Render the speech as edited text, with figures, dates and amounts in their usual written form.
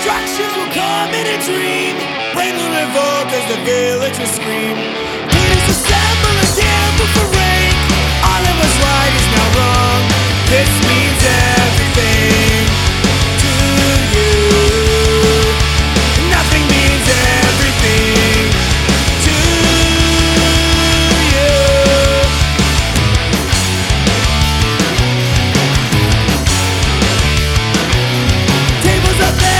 Destructions will come in a dream. When the revolt as the villagers scream.